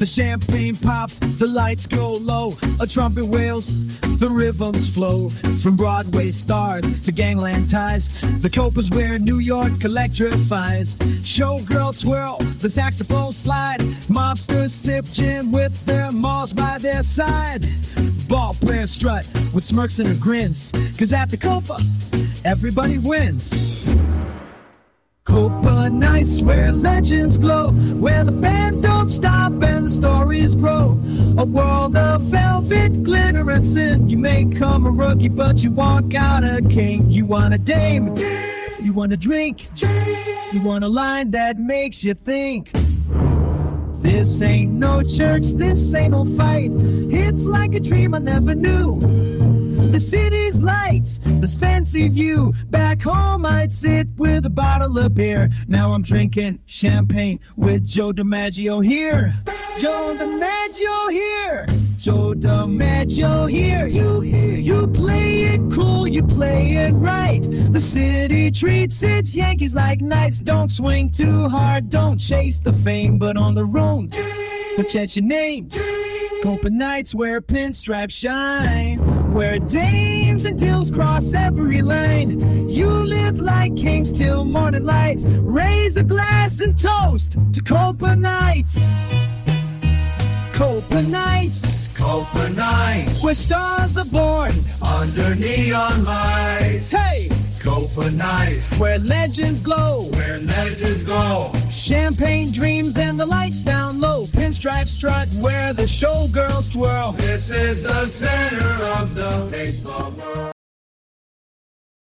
The champagne pops, the lights go low, a trumpet wails, the rhythms flow. From Broadway stars to gangland ties, the Copas where New York electrifies. Showgirls swirl, the saxophone slide, mobsters sip gin with their malls by their side. Ball players strut with smirks and grins, 'cause at the Copa, everybody wins. Copa nights where legends glow, where the band don't stop and the stories grow. A world of velvet, glitter and sin. You may come a rookie, but you walk out a king. You want a dame, you want a drink, you want a line that makes you think. This ain't no church, this ain't no fight. It's like a dream I never knew. The city's lights, this fancy view. Back home I'd sit with a bottle of beer. Now I'm drinking champagne with Joe DiMaggio here. Joe DiMaggio here. Joe DiMaggio here. You play it cool, you play it right. The city treats its Yankees like knights. Don't swing too hard, don't chase the fame, but on the road, but chant your name. Copa nights where pinstripes shine, where dames and dills cross every line. You live like kings till morning light. Raise a glass and toast to Copa nights. Copa nights, Copa nights, where stars are born under neon lights. Hey, Copa nights, where legends glow, where legends go. champagne dreams and the lights down low. Pinstripe strut where the showgirls twirl. This is the center of the baseball world.